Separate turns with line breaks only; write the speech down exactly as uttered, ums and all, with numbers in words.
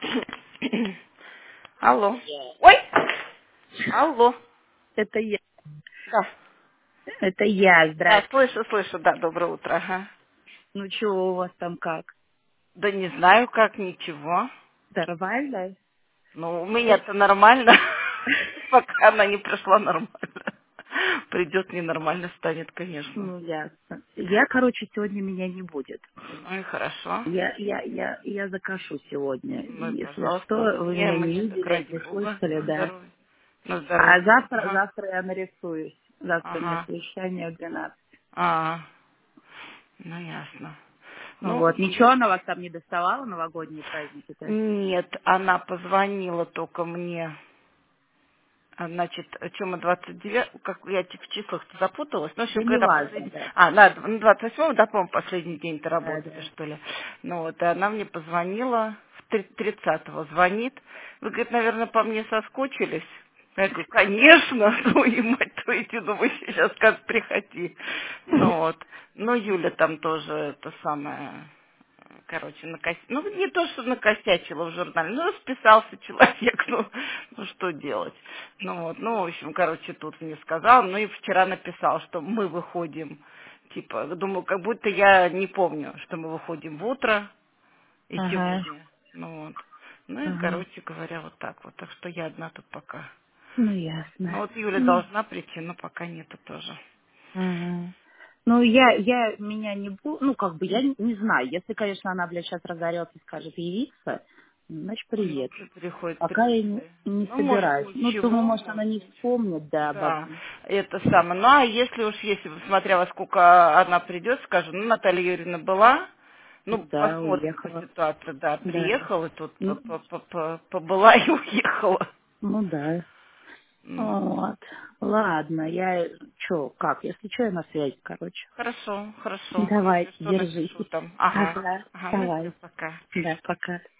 Алло. Ой! Алло.
Это я.
Да.
Это я.
Да,
Здравствуйте.
слышу, слышу, да, доброе утро, ага.
Ну чего у вас там как?
Да не знаю, как, ничего.
Нормально?
Ну, у меня-то нормально, пока она не пришла нормально. Придет ненормально, станет, конечно.
Ну, ясно. Я, короче, сегодня меня не будет.
Ну и хорошо.
Я, я, я, я закашу сегодня.
Ну и
Если что,
пожалуйста.
вы
Мне,
меня не
мне так
видели,
ради
не
бога,
слышали,
на
да.
здоровье. На
А
здоровье.
завтра,
Ага.
завтра я нарисуюсь. Завтра у меня
Ага.
совещание в двенадцать.
А, ну ясно.
Ну
Ну,
вот. Ничего она вас там не доставала, новогодние праздники-то?
нет, она позвонила только мне. А, Значит, чем мы двадцать девятого, как я в числах запуталась, ну, в
Да
общем,
не
когда
важно,
последний,
да.
а, на ну, двадцать восьмого, да, по-моему, последний день-то
Да,
работали,
да.
что ли. Ну, вот, и она мне позвонила, в три- тридцатого звонит, вы, говорит, наверное, по мне соскучились? Я говорю, конечно, ну и мать твою, иди, ну вы сейчас как приходи. Ну вот, ну Юля там тоже это самое, короче, накос... ну не то, что накосячила в журнале, ну расписался человек, ну, ну что делать. Ну вот, ну в общем, короче, тут мне сказал, ну и вчера написал, что мы выходим, типа, думаю, как будто я не помню, что мы выходим в утро и
Ага,
сегодня. Ну вот. Ну и,
ага.
короче говоря, вот так вот. Так что я одна тут пока.
Ну, ясно.
Ну вот Юля
Ну,
должна прийти, но пока нету тоже.
ага. Ну, я, я меня не буду, ну, как бы, я не, не знаю. Если, конечно, она, блядь, сейчас разорется и скажет явиться, значит,
Ну,
приедет.
при- приходит
Пока я не,
тридцатое.
не
Ну, может,
собираюсь. Ну, думаю,
ничего,
может, она
может,
не
ничего.
вспомнит, да, обо
Да,
мне.
это самое. Ну, а если уж, если, смотря во сколько она придет, скажу, ну, Наталья Юрьевна была, ну,
Да,
посмотрим по
уехала.
ситуации, да,
Да.
приехала тут, по-
Ну,
по- по- по- побыла и уехала.
ну да.
Ну,
Вот. Ладно, я, чё, как, если что, я на связи, короче.
хорошо, хорошо. Если
Давайте,
что, напишу
держитесь.
там. Ага,
Ага,
ага, ну все,
давай.
пока.
Да, пока.